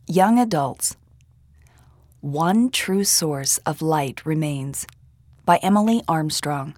Young adults. One true source of light remains, by Emily Armstrong.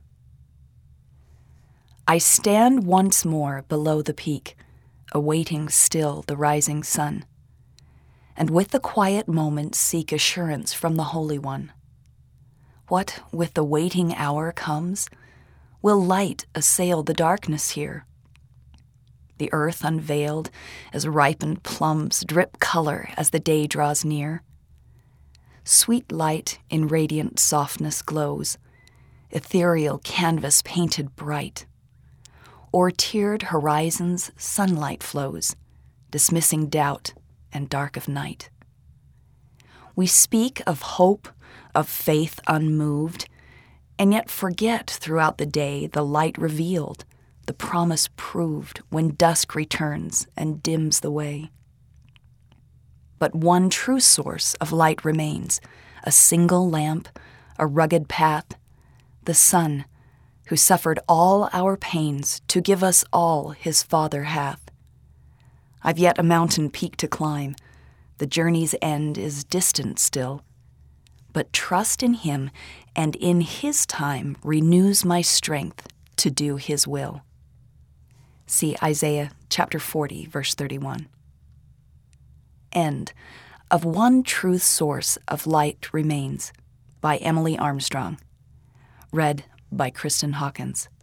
I stand once more below the peak, awaiting still the rising sun, and with the quiet moment seek assurance from the Holy One. What with the waiting hour comes? Will light assail the darkness here? The earth unveiled as ripened plums drip color as the day draws near. Sweet light in radiant softness glows, ethereal canvas painted bright. O'er tiered horizons sunlight flows, dismissing doubt and dark of night. We speak of hope, of faith unmoved, and yet forget throughout the day the light revealed, the promise proved when dusk returns and dims the way. But one true source of light remains, a single lamp, a rugged path, the Son, who suffered all our pains to give us all his Father hath. I've yet a mountain peak to climb, the journey's end is distant still, but trust in him and in his time renews my strength to do his will. See Isaiah chapter 40, verse 31. End of One True Source of Light Remains by Emily Armstrong. Read by Kristen Hawkins.